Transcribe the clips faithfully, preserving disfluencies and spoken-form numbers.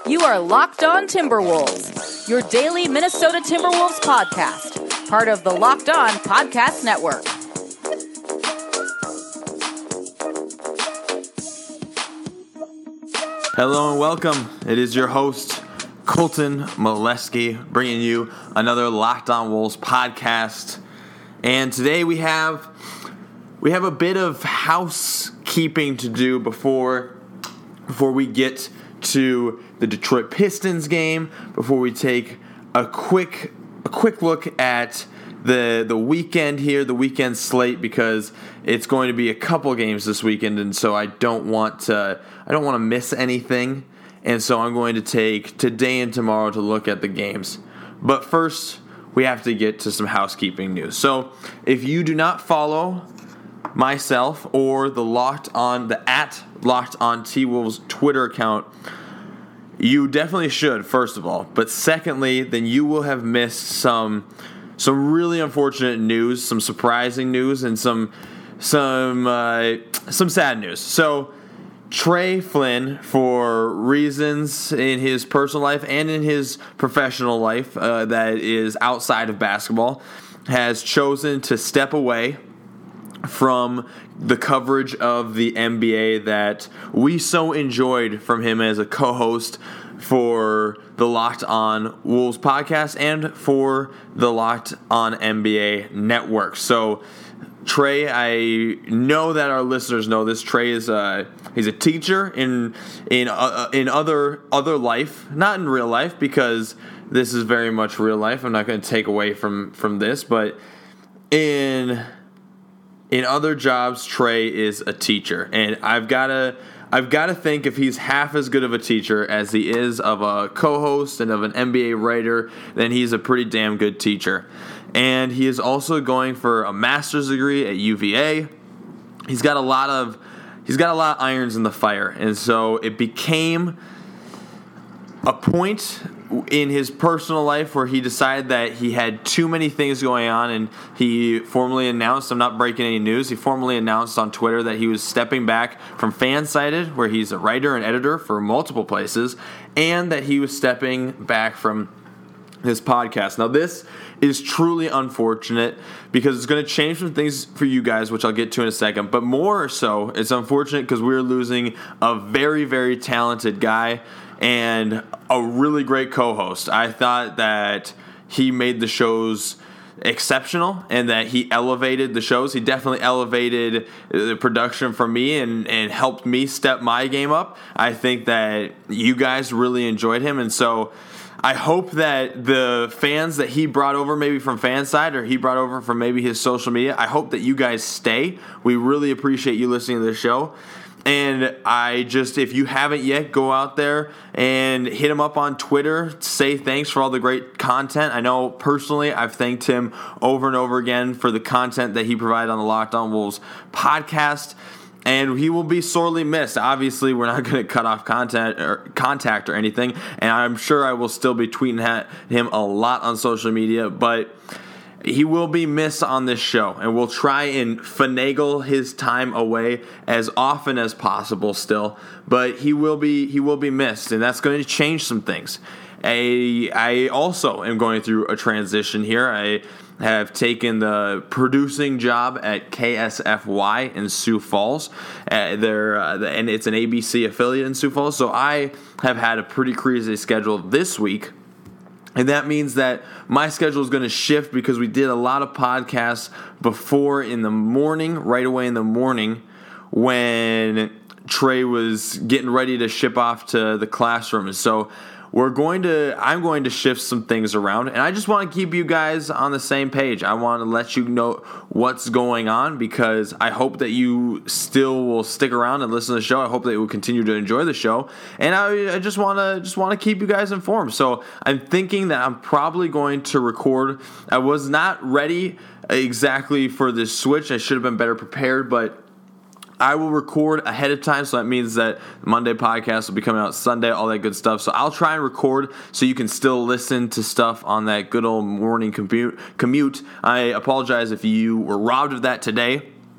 You are Locked On Timberwolves, your daily Minnesota Timberwolves podcast, part of the Locked On Podcast Network. Hello and welcome. It is your host, Colton Molesky, bringing you another Locked On Wolves podcast. And today we have we have a bit of housekeeping to do before before we get to the Detroit Pistons game, before we take a quick a quick look at the the weekend here, the weekend slate, because it's going to be a couple games this weekend, and so I don't want to I don't want to miss anything, and so I'm going to take today and tomorrow to look at the games. But first, we have to get to some housekeeping news. So if you do not follow myself or the Locked On the at Locked On T-Wolves Twitter account, you definitely should, first of all. But secondly, then you will have missed some some really unfortunate news, some surprising news, and some some uh, some sad news. So Trey Flynn, for reasons in his personal life and in his professional life uh, that is outside of basketball, has chosen to step away from the coverage of the N B A that we so enjoyed from him as a co-host for the Locked On Wolves podcast and for the Locked On N B A network. So Trey, I know that our listeners know this. Trey is a he's a teacher in in uh, in other other life, not in real life, because this is very much real life. I'm not going to take away from from this, but in In other jobs, Trey is a teacher, and I've got to I've got to think if he's half as good of a teacher as he is of a co-host and of an N B A writer, then he's a pretty damn good teacher. And he is also going for a master's degree at U V A. He's got a lot of he's got a lot of irons in the fire, and so it became a point in his personal life where he decided that he had too many things going on, and he formally announced, I'm not breaking any news, he formally announced on Twitter that he was stepping back from Fansided, where he's a writer and editor for multiple places, and that he was stepping back from his podcast. Now, this is truly unfortunate because it's going to change some things for you guys, which I'll get to in a second. But more so, it's unfortunate because we're losing a very, very talented guy and a really great co-host. I thought that he made the shows exceptional and that he elevated the shows. He definitely elevated the production for me and, and helped me step my game up. I think that you guys really enjoyed him, and so I hope that the fans that he brought over maybe from Fanside or he brought over from maybe his social media, I hope that you guys stay. We really appreciate you listening to the show. And I just, if you haven't yet, go out there and hit him up on Twitter. Say thanks for all the great content. I know personally I've thanked him over and over again for the content that he provided on the Locked On Wolves podcast. And he will be sorely missed. Obviously, we're not going to cut off content or contact or anything. And I'm sure I will still be tweeting at him a lot on social media. But he will be missed on this show, and we'll try and finagle his time away as often as possible still. But he will be he will be missed, and that's going to change some things. I, I also am going through a transition here. I have taken the producing job at K S F Y in Sioux Falls. Uh, there, uh, and it's an A B C affiliate in Sioux Falls. So I have had a pretty crazy schedule this week. And that means that my schedule is going to shift because we did a lot of podcasts before in the morning, right away in the morning, when Trey was getting ready to ship off to the classroom. So we're going to, I'm going to shift some things around, and I just want to keep you guys on the same page. I want to let you know what's going on because I hope that you still will stick around and listen to the show. I hope that you will continue to enjoy the show, and I, I just want to just want to keep you guys informed. So I'm thinking that I'm probably going to record. I was not ready exactly for this switch. I should have been better prepared, but I will record ahead of time, so that means that the Monday podcast will be coming out Sunday, all that good stuff. So I'll try and record so you can still listen to stuff on that good old morning commute. commute. I apologize if you were robbed of that today.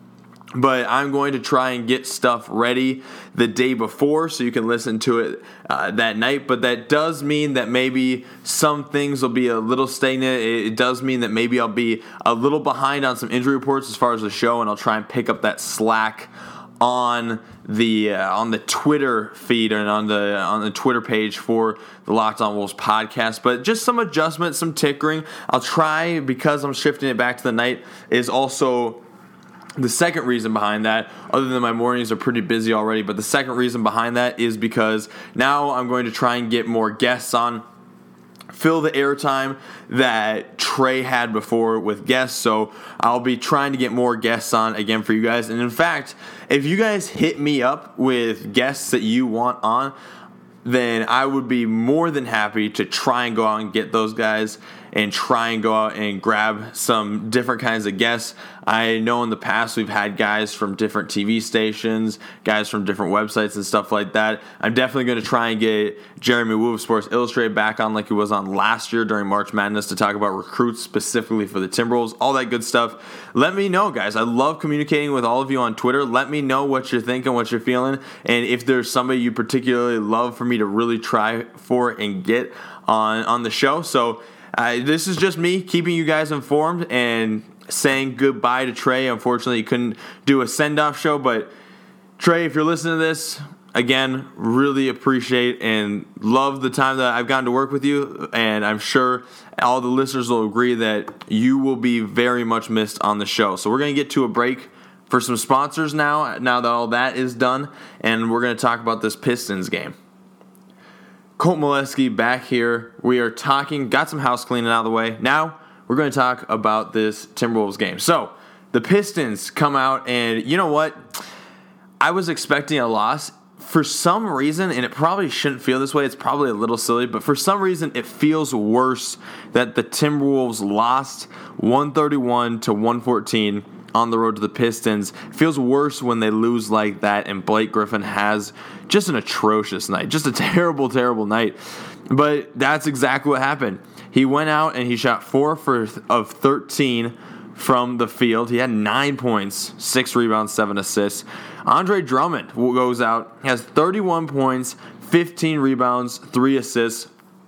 But I'm going to try and get stuff ready the day before so you can listen to it uh, that night. But that does mean that maybe some things will be a little stagnant. It does mean that maybe I'll be a little behind on some injury reports as far as the show, and I'll try and pick up that slack on the uh, on the Twitter feed and on the on the Twitter page for the Locked On Wolves podcast. But just some adjustments, some tinkering. I'll try, because I'm shifting it back to the night, is also the second reason behind that, other than my mornings are pretty busy already, but the second reason behind that is because now I'm going to try and get more guests on, fill the airtime that Trey had before with guests. So I'll be trying to get more guests on again for you guys. And in fact, if you guys hit me up with guests that you want on, then I would be more than happy to try and go out and get those guys and try and go out and grab some different kinds of guests. I know in the past we've had guys from different T V stations, guys from different websites and stuff like that. I'm definitely going to try and get Jeremy Wu of Sports Illustrated back on like he was on last year during March Madness to talk about recruits specifically for the Timberwolves, all that good stuff. Let me know, guys. I love communicating with all of you on Twitter. Let me know what you're thinking, what you're feeling, and if there's somebody you particularly love for me to really try for and get on, on the show. So Uh, this is just me keeping you guys informed and saying goodbye to Trey. Unfortunately, he couldn't do a send-off show, but Trey, if you're listening to this, again, really appreciate and love the time that I've gotten to work with you, and I'm sure all the listeners will agree that you will be very much missed on the show. So we're going to get to a break for some sponsors now, now that all that is done, and we're going to talk about this Pistons game. Colt Molesky back here. We are talking, got some house cleaning out of the way. Now we're going to talk about this Timberwolves game. So the Pistons come out, and you know what? I was expecting a loss. For some reason, and it probably shouldn't feel this way, it's probably a little silly, but for some reason it feels worse that the Timberwolves lost one thirty-one to one fourteen on the road to the Pistons. It feels worse when they lose like that, and Blake Griffin has just an atrocious night. Just a terrible, terrible night. But that's exactly what happened. He went out and he shot four for of thirteen from the field. He had nine points, six rebounds, seven assists. Andre Drummond goes out, has thirty-one points, fifteen rebounds, three assists.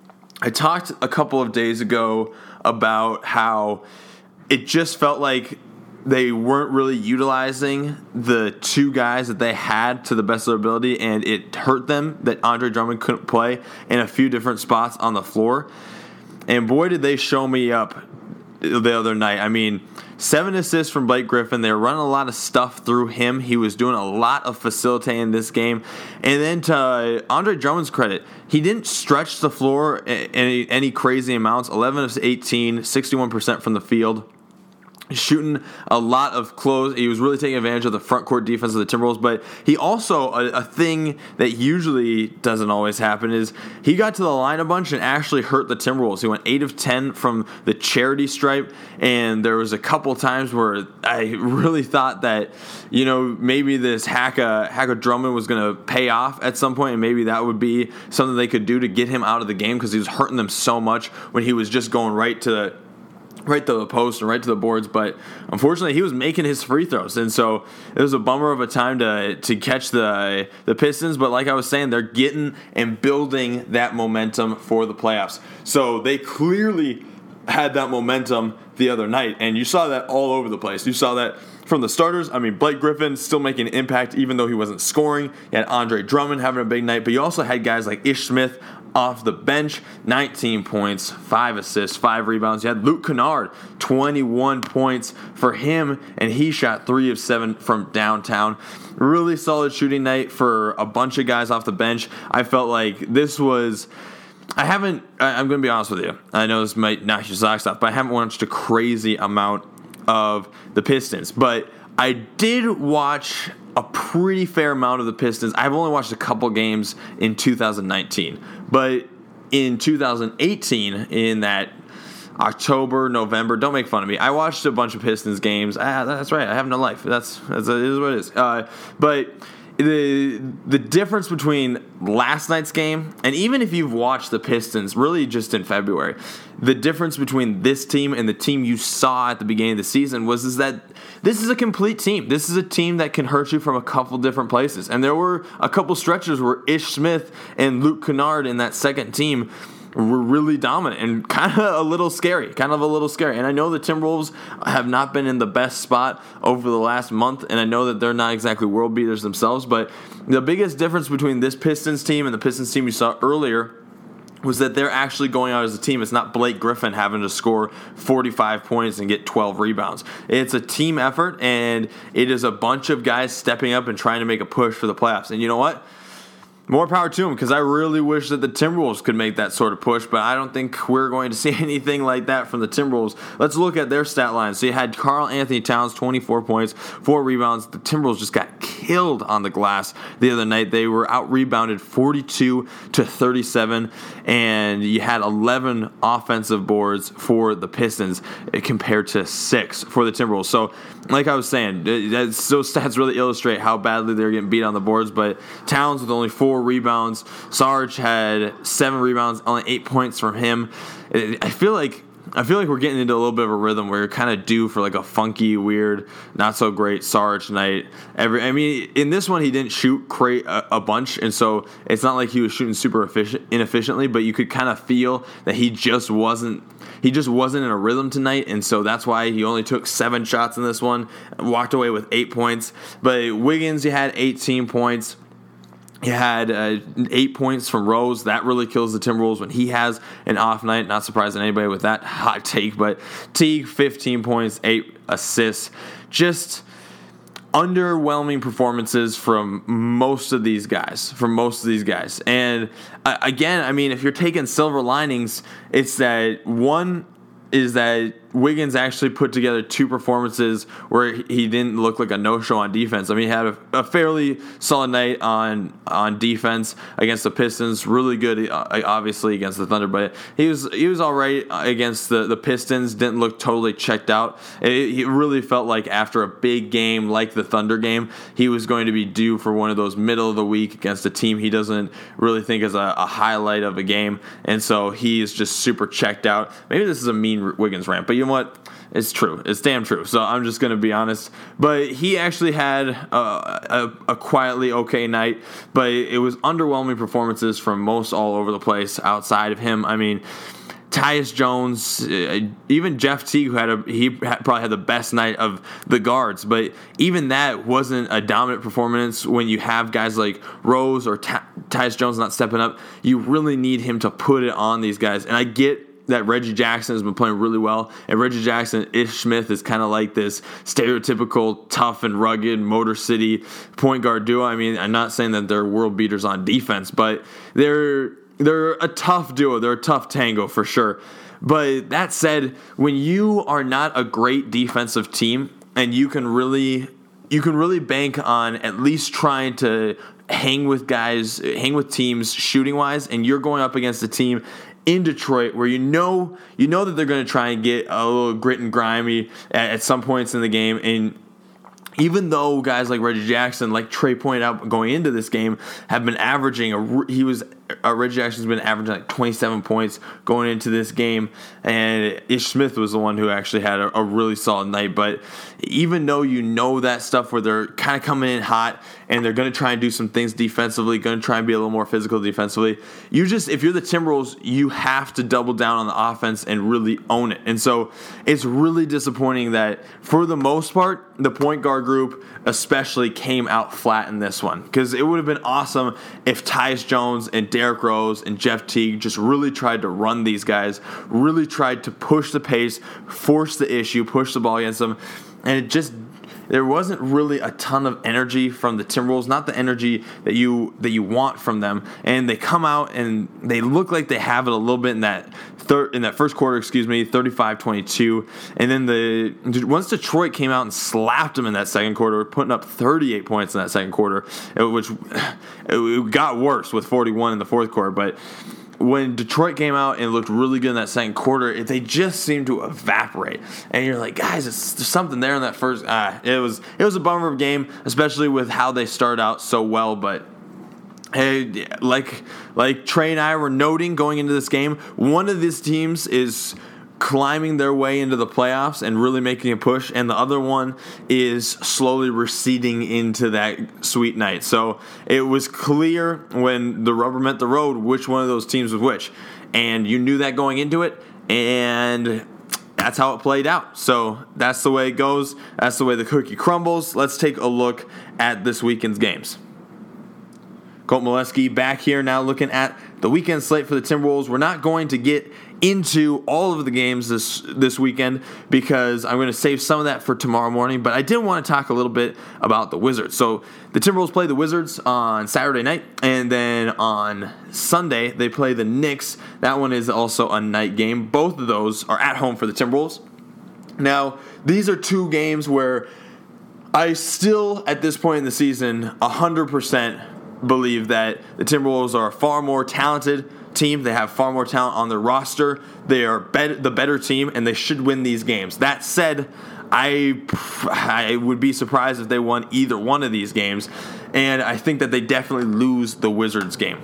I talked a couple of days ago about how it just felt like they weren't really utilizing the two guys that they had to the best of their ability, and it hurt them that Andre Drummond couldn't play in a few different spots on the floor. And boy, did they show me up the other night. I mean, seven assists from Blake Griffin. They were running a lot of stuff through him. He was doing a lot of facilitating this game. And then to Andre Drummond's credit, he didn't stretch the floor any, any crazy amounts. eleven of eighteen, sixty-one percent from the field. Shooting a lot of close. He was really taking advantage of the front court defense of the Timberwolves, but he also, a, a thing that usually doesn't always happen is he got to the line a bunch and actually hurt the Timberwolves. He went eight of ten from the charity stripe, and there was a couple times where I really thought that, you know, maybe this Haka, Haka Drummond was going to pay off at some point, and maybe that would be something they could do to get him out of the game, because he was hurting them so much when he was just going right to the right to the post and right to the boards. But unfortunately, he was making his free throws, and so it was a bummer of a time to to catch the the Pistons. But like I was saying, they're getting and building that momentum for the playoffs. So they clearly had that momentum the other night, and you saw that all over the place. You saw that from the starters. I mean, Blake Griffin still making an impact even though he wasn't scoring. You had Andre Drummond having a big night, but you also had guys like Ish Smith off the bench, nineteen points, five assists, five rebounds. You had Luke Kennard, twenty-one points for him, and he shot three of seven from downtown. Really solid shooting night for a bunch of guys off the bench. I felt like this was... I haven't... I'm going to be honest with you. I know this might knock your socks off, but I haven't watched a crazy amount of the Pistons. But I did watch a pretty fair amount of the Pistons. I've only watched a couple games in two thousand nineteen. But in two thousand eighteen, in that October, November, don't make fun of me, I watched a bunch of Pistons games. Ah, that's right, I have no life. That's, that's it is what it is. Uh, but the the difference between last night's game and even if you've watched the Pistons really just in February, the difference between this team and the team you saw at the beginning of the season was is that this is a complete team. This is a team that can hurt you from a couple different places. And there were a couple stretches where Ish Smith and Luke Kennard in that second team were really dominant and kind of a little scary, kind of a little scary. And I know the Timberwolves have not been in the best spot over the last month, and I know that they're not exactly world beaters themselves, but the biggest difference between this Pistons team and the Pistons team we saw earlier was that they're actually going out as a team. It's not Blake Griffin having to score forty-five points and get twelve rebounds. It's a team effort, and it is a bunch of guys stepping up and trying to make a push for the playoffs. And you know what? More power to them, because I really wish that the Timberwolves could make that sort of push, but I don't think we're going to see anything like that from the Timberwolves. Let's look at their stat line. So you had Karl Anthony Towns, twenty-four points, four rebounds. The Timberwolves just got killed on the glass the other night. They were out-rebounded forty-two to thirty-seven, and you had eleven offensive boards for the Pistons compared to six for the Timberwolves. So, like I was saying, those stats really illustrate how badly they're getting beat on the boards, but Towns with only four rebounds. Sarge had seven rebounds, only eight points from him. I feel like I feel like we're getting into a little bit of a rhythm where you're kind of due for like a funky, weird, not so great Sarge night. Every, I mean, in this one he didn't shoot cra- a, a bunch, and so it's not like he was shooting super efficient, inefficiently. But you could kind of feel that he just wasn't. He just wasn't in a rhythm tonight, and so that's why he only took seven shots in this one, walked away with eight points. But Wiggins, he had eighteen points. He had uh, eight points from Rose. That really kills the Timberwolves when he has an off night. Not surprising anybody with that hot take, but Teague, fifteen points, eight assists. Just underwhelming performances from most of these guys, from most of these guys. And uh, again, I mean, if you're taking silver linings, it's that one is that Wiggins actually put together two performances where he didn't look like a no-show on defense. I mean, he had a, a fairly solid night on on defense against the Pistons. Really good, obviously, against the Thunder, but he was he was all right against the, the Pistons. Didn't look totally checked out. It, it really felt like after a big game like the Thunder game, he was going to be due for one of those middle of the week against a team he doesn't really think is a, a highlight of a game, and so he is just super checked out. Maybe this is a mean Wiggins rant, but you know what? It's true. It's damn true. So I'm just going to be honest. But he actually had a, a, a quietly okay night, but it was underwhelming performances from most all over the place outside of him. I mean, Tyus Jones, even Jeff Teague, who had a he probably had the best night of the guards, but even that wasn't a dominant performance. When you have guys like Rose or Ty, Tyus Jones not stepping up, you really need him to put it on these guys. And I get that Reggie Jackson has been playing really well, and Reggie Jackson, Ish Smith is kind of like this stereotypical tough and rugged Motor City point guard duo. I mean, I'm not saying that they're world beaters on defense, but they're they're a tough duo. They're a tough tango for sure. But that said, when you are not a great defensive team and you can really you can really bank on at least trying to hang with guys, hang with teams shooting wise, and you're going up against a team in Detroit where you know you know that they're going to try and get a little grit and grimy at, at some points in the game. And even though guys like Reggie Jackson, like Trey pointed out going into this game, have been averaging a he was uh, Reggie Jackson's been averaging like twenty-seven points going into this game, and Ish Smith was the one who actually had a, a really solid night. But even though you know that stuff where they're kind of coming in hot and they're going to try and do some things defensively, going to try and be a little more physical defensively, you just, if you're the Timberwolves, you have to double down on the offense and really own it. And so it's really disappointing that for the most part, the point guard group especially came out flat in this one, because it would have been awesome if Tyus Jones and Derrick Rose and Jeff Teague just really tried to run these guys, really tried to push the pace, force the issue, push the ball against them. And it just, there wasn't really a ton of energy from the Timberwolves, not the energy that you that you want from them. And they come out and they look like they have it a little bit in that third in that first quarter, excuse me, thirty-five twenty-two. And then the once Detroit came out and slapped them in that second quarter, putting up thirty-eight points in that second quarter, which it got worse with forty-one in the fourth quarter. But when Detroit came out and looked really good in that second quarter, it, they just seemed to evaporate. And you're like, guys, it's, there's something there in that first. Ah, it was it was a bummer of a game, especially with how they started out so well. But hey, like like Trey and I were noting going into this game, one of these teams is climbing their way into the playoffs and really making a push, and the other one is slowly receding into that sweet night. So it was clear when the rubber met the road which one of those teams was which, and you knew that going into it, and that's how it played out. So that's the way it goes. That's the way the cookie crumbles. Let's take a look at this weekend's games. Colt Molesky back here now looking at the weekend slate for the Timberwolves. We're not going to get into all of the games this this weekend because I'm going to save some of that for tomorrow morning, but I did want to talk a little bit about the Wizards. So the Timberwolves play the Wizards on Saturday night, and then on Sunday they play the Knicks. That one is also a night game. Both of those are at home for the Timberwolves. Now, these are two games where I still, at this point in the season, one hundred percent believe that the Timberwolves are a far more talented team. They have far more talent on their roster. They are bet- the better team, and they should win these games. That said, I I would be surprised if they won either one of these games, and I think that they definitely lose the Wizards game.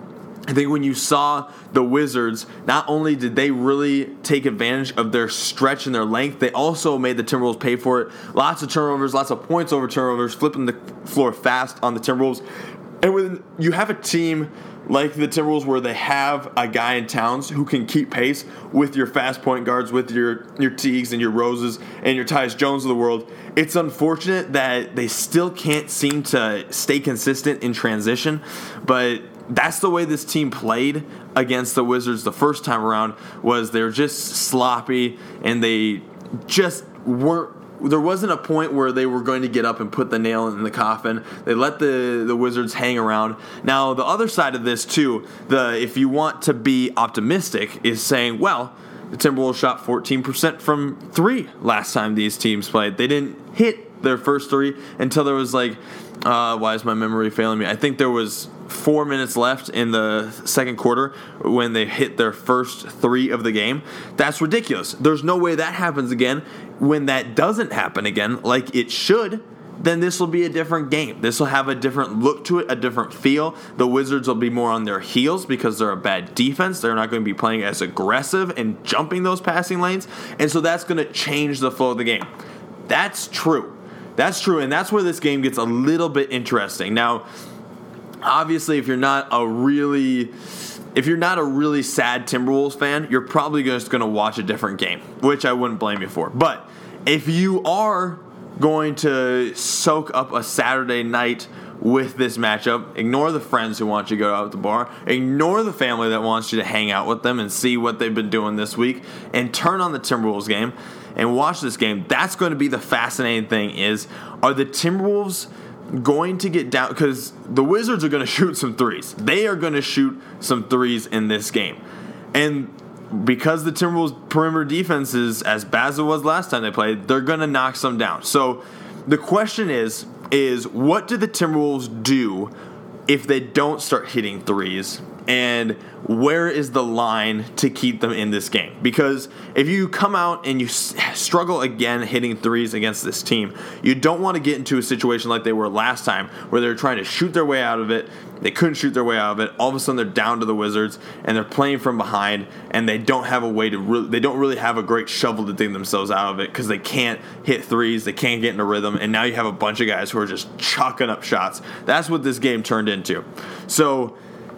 I think when you saw the Wizards, not only did they really take advantage of their stretch and their length, they also made the Timberwolves pay for it. Lots of turnovers, lots of points over turnovers, flipping the floor fast on the Timberwolves. And when you have a team like the Timberwolves where they have a guy in Towns who can keep pace with your fast point guards, with your, your Teagues and your Roses and your Tyus Jones of the world, it's unfortunate that they still can't seem to stay consistent in transition. But that's the way this team played against the Wizards the first time around, was they're just sloppy and they just weren't. There wasn't a point where they were going to get up and put the nail in the coffin. They let the, the Wizards hang around. Now, the other side of this, too, the if you want to be optimistic, is saying, well, the Timberwolves shot fourteen percent from three last time these teams played. They didn't hit their first three until there was like, uh, why is my memory failing me? I think there was four minutes left in the second quarter when they hit their first three of the game. That's ridiculous. There's no way that happens again. When that doesn't happen again, like it should, then this will be a different game. This will have a different look to it, a different feel. The Wizards will be more on their heels because they're a bad defense. They're not going to be playing as aggressive and jumping those passing lanes. And so that's going to change the flow of the game. That's true. That's true, and that's where this game gets a little bit interesting. Now, obviously, if you're not a really... If you're not a really sad Timberwolves fan, you're probably just going to watch a different game, which I wouldn't blame you for. But if you are going to soak up a Saturday night with this matchup, ignore the friends who want you to go out to the bar, ignore the family that wants you to hang out with them and see what they've been doing this week, and turn on the Timberwolves game and watch this game. That's going to be the fascinating thing is, are the Timberwolves going to get down, because the Wizards are going to shoot some threes. They are going to shoot some threes in this game. And because the Timberwolves' perimeter defense is as bad as it was last time they played, they're going to knock some down. So the question is, is what do the Timberwolves do if they don't start hitting threes? And where is the line to keep them in this game? Because if you come out and you struggle again hitting threes against this team, you don't want to get into a situation like they were last time where they're trying to shoot their way out of it. They couldn't shoot their way out of it. All of a sudden they're down to the Wizards and they're playing from behind and they don't have a way to really, they don't really have a great shovel to dig themselves out of it because they can't hit threes. They can't get into rhythm. And now you have a bunch of guys who are just chucking up shots. That's what this game turned into. So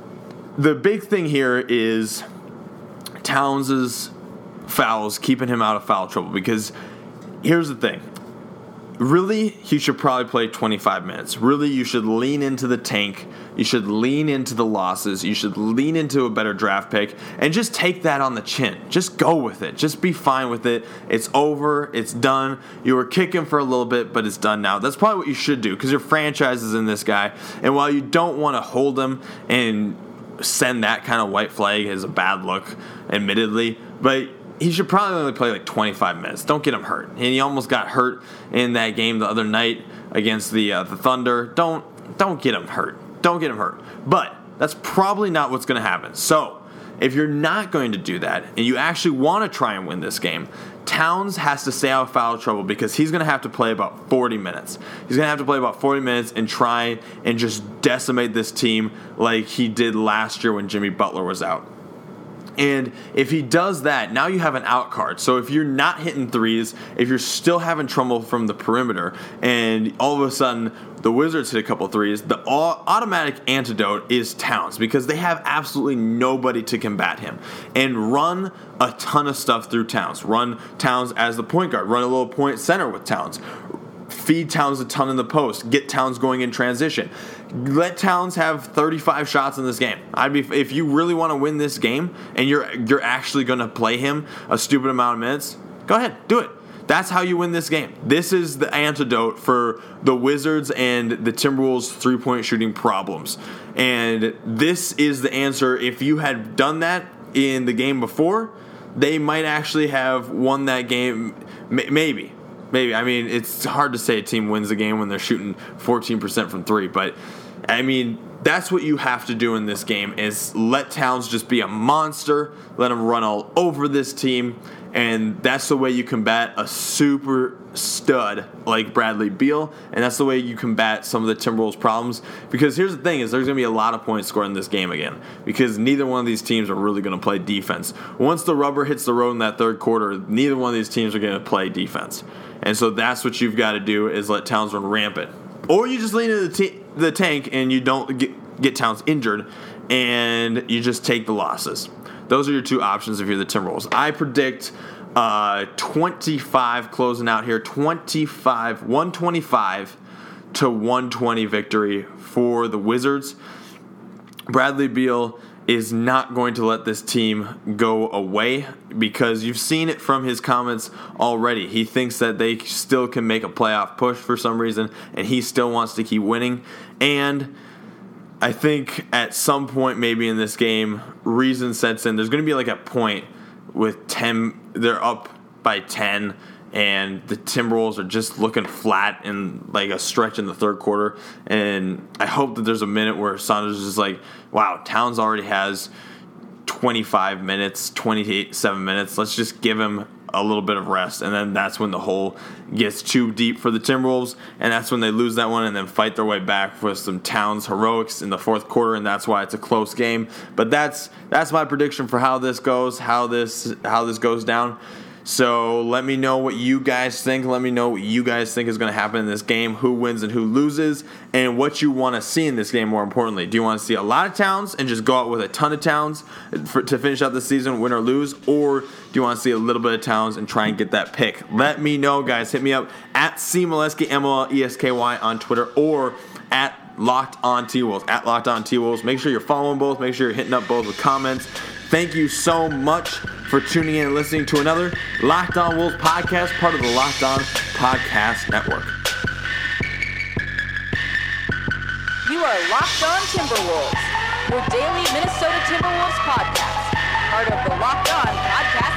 the big thing here is Towns' fouls, keeping him out of foul trouble. Because here's the thing. Really, he should probably play twenty-five minutes. Really, you should lean into the tank. You should lean into the losses. You should lean into a better draft pick. And just take that on the chin. Just go with it. Just be fine with it. It's over. It's done. You were kicking for a little bit, but it's done now. That's probably what you should do because your franchise is in this guy. And while you don't want to hold him and send that kind of white flag as a bad look, admittedly, but he should probably only play like twenty-five minutes. Don't get him hurt. And he almost got hurt in that game the other night against the uh, the Thunder. Don't don't get him hurt. Don't get him hurt. But that's probably not what's going to happen. So if you're not going to do that and you actually want to try and win this game, Towns has to stay out of foul trouble because he's going to have to play about forty minutes. He's going to have to play about forty minutes and try and just decimate this team like he did last year when Jimmy Butler was out. And if he does that, now you have an out card. So if you're not hitting threes, if you're still having trouble from the perimeter, and all of a sudden the Wizards hit a couple threes, the automatic antidote is Towns because they have absolutely nobody to combat him. And run a ton of stuff through Towns. Run Towns as the point guard. Run a little point center with Towns. Feed Towns a ton in the post. Get Towns going in transition. Let Towns have thirty-five shots in this game. I'd be if you really want to win this game and you're you're actually going to play him a stupid amount of minutes. Go ahead, do it. That's how you win this game. This is the antidote for the Wizards and the Timberwolves three-point shooting problems. And this is the answer. If you had done that in the game before, they might actually have won that game. Maybe. Maybe. I mean, it's hard to say a team wins the game when they're shooting fourteen percent from three. But, I mean, that's what you have to do in this game is let Towns just be a monster. Let him run all over this team. And that's the way you combat a super stud like Bradley Beal. And that's the way you combat some of the Timberwolves' problems. Because here's the thing is there's going to be a lot of points scored in this game again. Because neither one of these teams are really going to play defense. Once the rubber hits the road in that third quarter, neither one of these teams are going to play defense. And so that's what you've got to do is let Towns run rampant. Or you just lean into the, t- the tank and you don't get, get Towns injured and you just take the losses. Those are your two options if you're the Timberwolves. I predict uh, twenty-five closing out here, twenty-five, one twenty-five to one twenty victory for the Wizards. Bradley Beal is not going to let this team go away because you've seen it from his comments already. He thinks that they still can make a playoff push for some reason, and he still wants to keep winning. And I think at some point maybe in this game, reason sets in. There's going to be like a point with ten, they're up by ten, and the Timberwolves are just looking flat in like a stretch in the third quarter. And I hope that there's a minute where Saunders is like, wow, Towns already has twenty-five minutes, twenty-seven minutes. Let's just give him a little bit of rest. And then that's when the hole gets too deep for the Timberwolves. And that's when they lose that one and then fight their way back with some Towns heroics in the fourth quarter. And that's why it's a close game. But that's that's my prediction for how this goes, how this how this goes down. So let me know what you guys think. Let me know what you guys think is going to happen in this game, who wins and who loses, and what you want to see in this game more importantly. Do you want to see a lot of Towns and just go out with a ton of Towns for, to finish out the season, win or lose? Or do you want to see a little bit of Towns and try and get that pick? Let me know, guys. Hit me up at C Molesky, M O L E S K Y on Twitter, or at Locked On T-Wolves, at Locked On T-Wolves. Make sure you're following both. Make sure you're hitting up both with comments. Thank you so much for tuning in and listening to another Locked On Wolves podcast, part of the Locked On Podcast Network. You are Locked On Timberwolves, your daily Minnesota Timberwolves podcast, part of the Locked On Podcast